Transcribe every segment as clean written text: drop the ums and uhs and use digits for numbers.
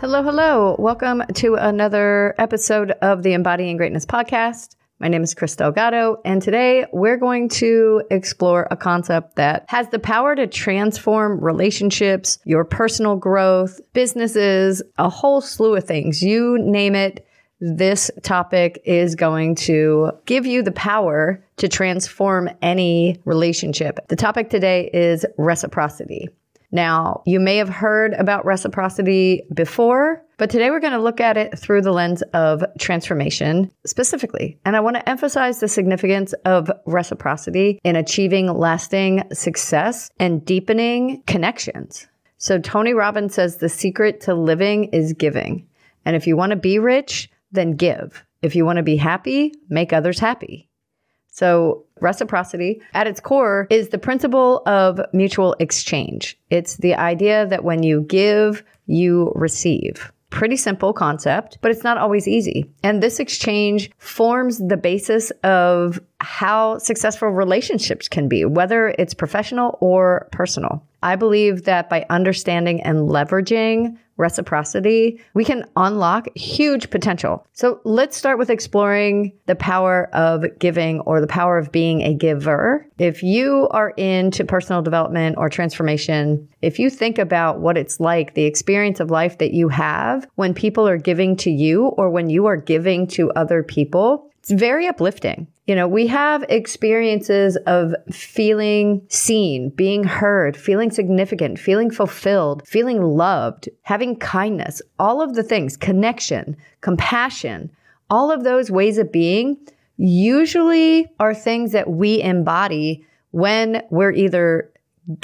Hello, hello. Welcome to another episode of the Embodying Greatness podcast. My name is Chris Delgado, and today we're going to explore a concept that has the power to transform relationships, your personal growth, businesses, a whole slew of things. You name it, this topic is going to give you the power to transform any relationship. The topic today is reciprocity. Now, you may have heard about reciprocity before, but today we're going to look at it through the lens of transformation specifically. And I want to emphasize the significance of reciprocity in achieving lasting success and deepening connections. So Tony Robbins says the secret to living is giving. And if you want to be rich, then give. If you want to be happy, make others happy. So reciprocity at its core is the principle of mutual exchange. It's the idea that when you give, you receive. Pretty simple concept, but it's not always easy. And this exchange forms the basis of how successful relationships can be, whether it's professional or personal. I believe that by understanding and leveraging reciprocity, we can unlock huge potential. So let's start with exploring the power of giving or the power of being a giver. If you are into personal development or transformation, if you think about what it's like, the experience of life that you have when people are giving to you or when you are giving to other people, it's very uplifting. You know, we have experiences of feeling seen, being heard, feeling significant, feeling fulfilled, feeling loved, having kindness, all of the things, connection, compassion, all of those ways of being usually are things that we embody when we're either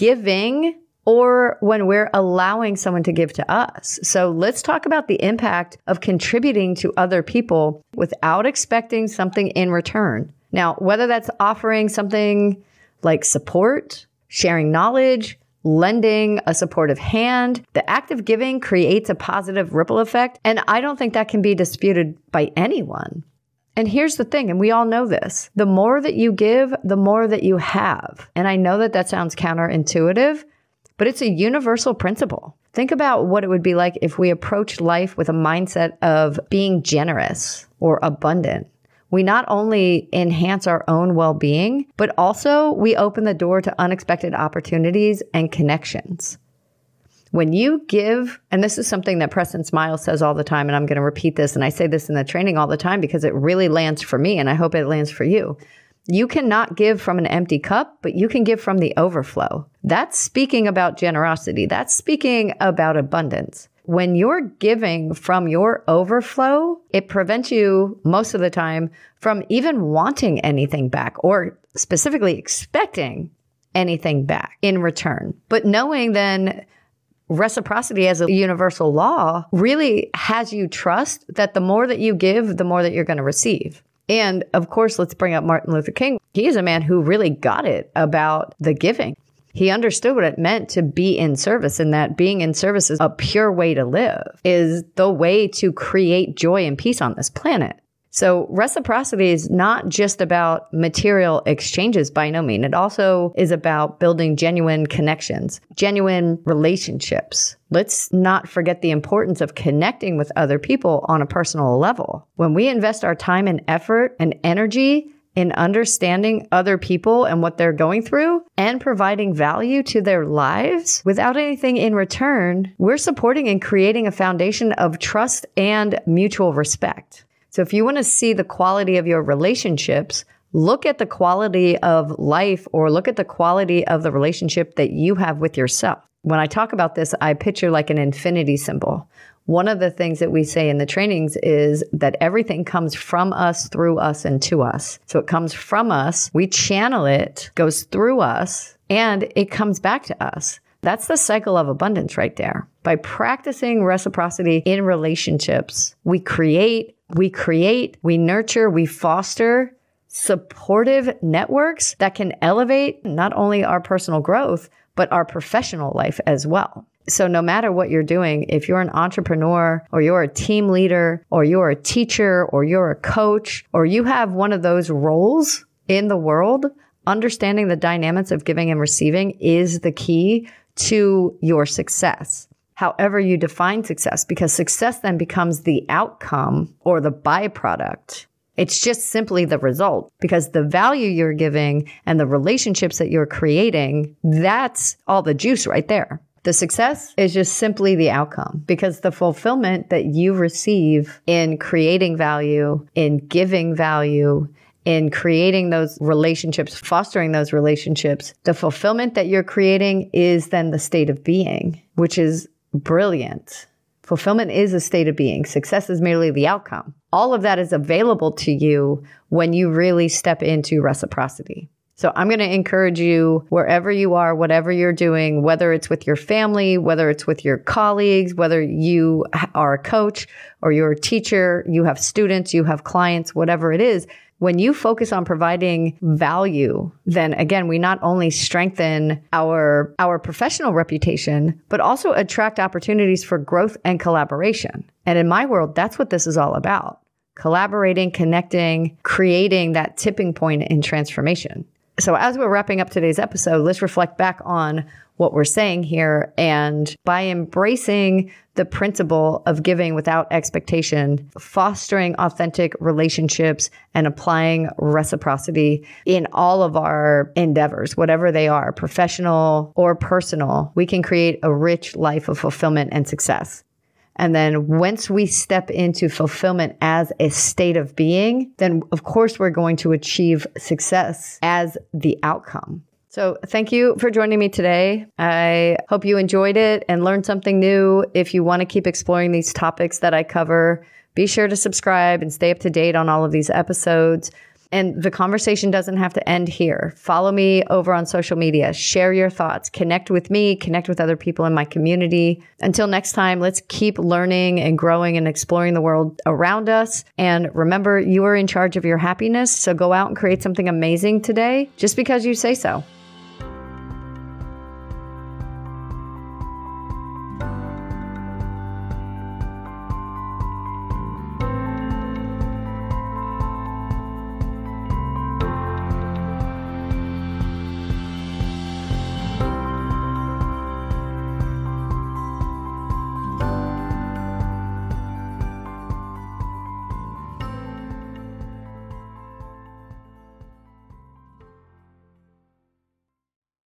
giving or when we're allowing someone to give to us. So let's talk about the impact of contributing to other people without expecting something in return. Now, whether that's offering something like support, sharing knowledge, lending a supportive hand, the act of giving creates a positive ripple effect. And I don't think that can be disputed by anyone. And here's the thing, and we all know this, the more that you give, the more that you have. And I know that that sounds counterintuitive, but it's a universal principle. Think about what it would be like if we approached life with a mindset of being generous or abundant. We not only enhance our own well-being, but also we open the door to unexpected opportunities and connections. When you give, and this is something that Preston Smiles says all the time, and I'm going to repeat this, and I say this in the training all the time because it really lands for me, and I hope it lands for you. You cannot give from an empty cup, but you can give from the overflow. That's speaking about generosity. That's speaking about abundance. When you're giving from your overflow, it prevents you most of the time from even wanting anything back or specifically expecting anything back in return. But knowing then reciprocity as a universal law really has you trust that the more that you give, the more that you're going to receive. And of course, let's bring up Martin Luther King. He is a man who really got it about the giving. He understood what it meant to be in service, and that being in service is a pure way to live, is the way to create joy and peace on this planet. So reciprocity is not just about material exchanges by no means. It also is about building genuine connections, genuine relationships. Let's not forget the importance of connecting with other people on a personal level. When we invest our time and effort and energy in understanding other people and what they're going through and providing value to their lives without anything in return, we're supporting and creating a foundation of trust and mutual respect. So if you want to see the quality of your relationships, look at the quality of life or look at the quality of the relationship that you have with yourself. When I talk about this, I picture like an infinity symbol. One of the things that we say in the trainings is that everything comes from us, through us, and to us. So it comes from us, we channel it, goes through us, and it comes back to us. That's the cycle of abundance right there. By practicing reciprocity in relationships, we create, we nurture, we foster supportive networks that can elevate not only our personal growth, but our professional life as well. So no matter what you're doing, if you're an entrepreneur or you're a team leader or you're a teacher or you're a coach or you have one of those roles in the world, understanding the dynamics of giving and receiving is the key to your success. however you define success, because success then becomes the outcome or the byproduct. It's just simply the result, because the value you're giving and the relationships that you're creating, that's all the juice right there. The success is just simply the outcome, because the fulfillment that you receive in creating value, in giving value, in creating those relationships, fostering those relationships, the fulfillment that you're creating is then the state of being, which is brilliant. Fulfillment is a state of being. Success is merely the outcome. All of that is available to you when you really step into reciprocity. So I'm going to encourage you, wherever you are, whatever you're doing, whether it's with your family, whether it's with your colleagues, whether you are a coach or you're a teacher, you have students, you have clients, whatever it is, when you focus on providing value, then again, we not only strengthen our professional reputation, but also attract opportunities for growth and collaboration. And in my world, that's what this is all about. Collaborating, connecting, creating that tipping point in transformation. So as we're wrapping up today's episode, let's reflect back on what we're saying here. And by embracing the principle of giving without expectation, fostering authentic relationships, and applying reciprocity in all of our endeavors, whatever they are, professional or personal, we can create a rich life of fulfillment and success. And then once we step into fulfillment as a state of being, then of course we're going to achieve success as the outcome. So thank you for joining me today. I hope you enjoyed it and learned something new. If you want to keep exploring these topics that I cover, be sure to subscribe and stay up to date on all of these episodes. And the conversation doesn't have to end here. Follow me over on social media. Share your thoughts. Connect with me. Connect with other people in my community. Until next time, let's keep learning and growing and exploring the world around us. And remember, you are in charge of your happiness. So go out and create something amazing today just because you say so.